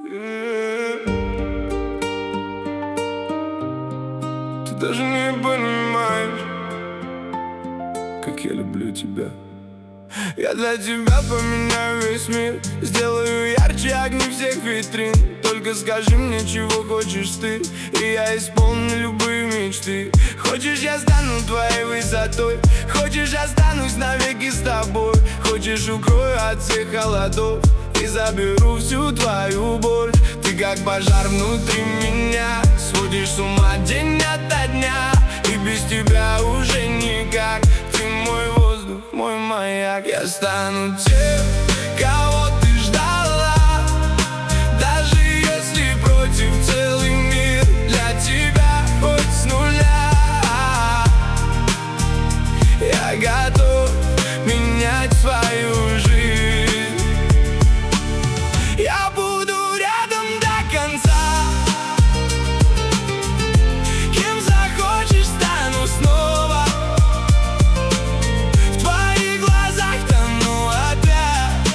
Ты даже не понимаешь, как я люблю тебя. Я для тебя поменяю весь мир, сделаю ярче огни всех витрин. Только скажи мне, чего хочешь ты, и я исполню любые мечты. Хочешь, я стану твоей высотой, хочешь, останусь навеки с тобой. Хочешь, укрою от всех холодов и заберу всю твою боль. Ты как пожар внутри меня, сводишь с ума день ото дня. И без тебя уже никак, ты мой воздух, мой маяк. Я стану тем, кого ты ждала, даже если против целый мир. Для тебя хоть с нуля я готов менять свою жизнь. Я буду рядом до конца, кем захочешь, стану снова. В твоих глазах тону опять,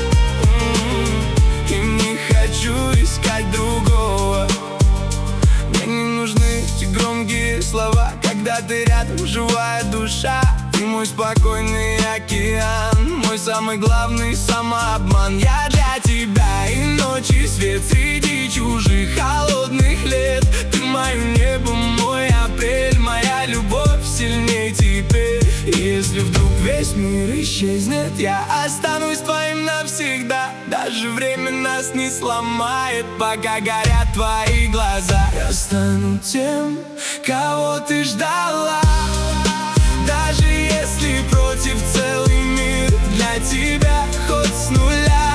и не хочу искать другого. Мне не нужны эти громкие слова, когда ты рядом, живая душа. Ты мой спокойный океан, мой самый главный самообман. Я для тебя и ночи свет среди чужих холодных лет. Ты мое небо, мой апрель, моя любовь сильней теперь. И если вдруг весь мир исчезнет, я останусь твоим навсегда. Даже время нас не сломает, пока горят твои глаза. Я стану тем, кого ты ждала, даже если против целый мир. Для тебя хоть с нуля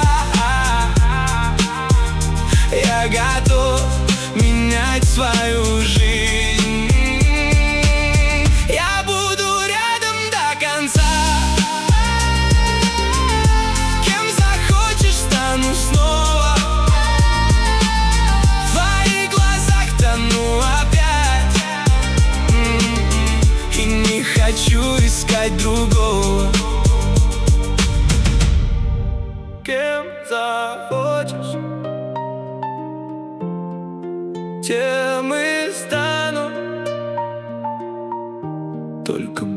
я готов менять свою жизнь. Я буду рядом до конца, кем захочешь, стану снова. В твоих глазах тону опять, и не хочу искать другого. Кем захочешь, тем и стану. Только